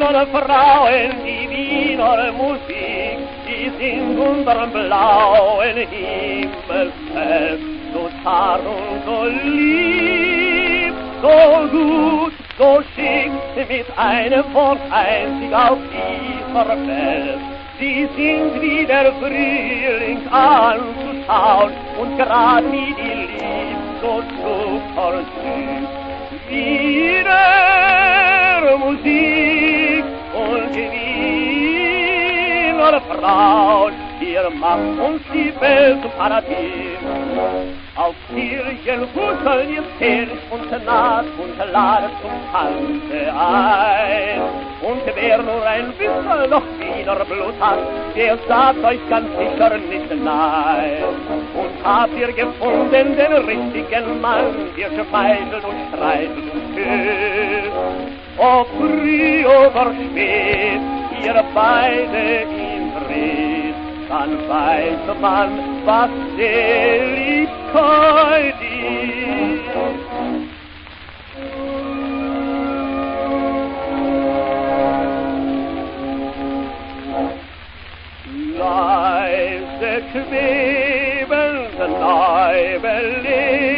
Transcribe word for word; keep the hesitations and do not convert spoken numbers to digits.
Wiener Frauen, die Wiener Musik, die singt unterm blauen Himmelsfeld, so zart und so lieb, so gut, so schick, mit einem Wort einzig auf dieser Welt. Sie sind wie der Frühling anzuschauen und grad wie die Lieb so zuckersüß. Wiener Musik und Wiener Frauen, ihr macht uns die Welt zum Paradies. Auf Kirchenhügeln ihr zählt und naht und ladet zum Tanze ein. Und wer nur ein bisschen noch Wiener Blut hat, der sagt euch ganz sicher nicht nein. Und habt ihr gefunden den richtigen Mann, der schmeichelt und streitet und küsst. Ob früh oder spät, ihr beide ihn dreht, dann weiß man, was Seligkeit ist. Leise schweben, Leibele